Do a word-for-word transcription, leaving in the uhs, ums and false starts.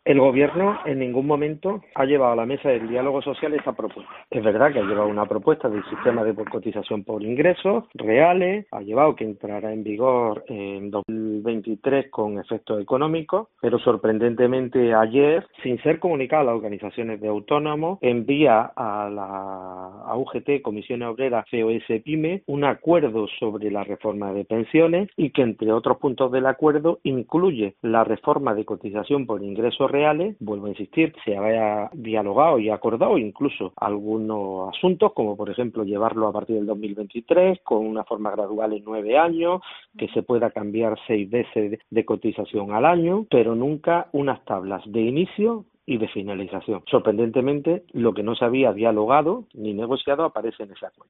El Gobierno en ningún momento ha llevado a la mesa del diálogo social esta propuesta. Es verdad que ha llevado una propuesta del sistema de cotización por ingresos reales, ha llevado que entrará en vigor en dos mil veintitrés con efectos económicos, pero sorprendentemente ayer, sin ser comunicado a las organizaciones de autónomos, envía a la a U G T, Comisiones Obreras, C O S, PYME, un acuerdo sobre la reforma de pensiones y que entre otros puntos del acuerdo incluye la reforma de cotización por ingresos reales. Vuelvo a insistir, se había dialogado y acordado incluso algunos asuntos, como por ejemplo llevarlo a partir del dos mil veintitrés con una forma gradual en nueve años, que se pueda cambiar seis veces de cotización al año, pero nunca unas tablas de inicio y de finalización. Sorprendentemente, lo que no se había dialogado ni negociado aparece en ese acuerdo.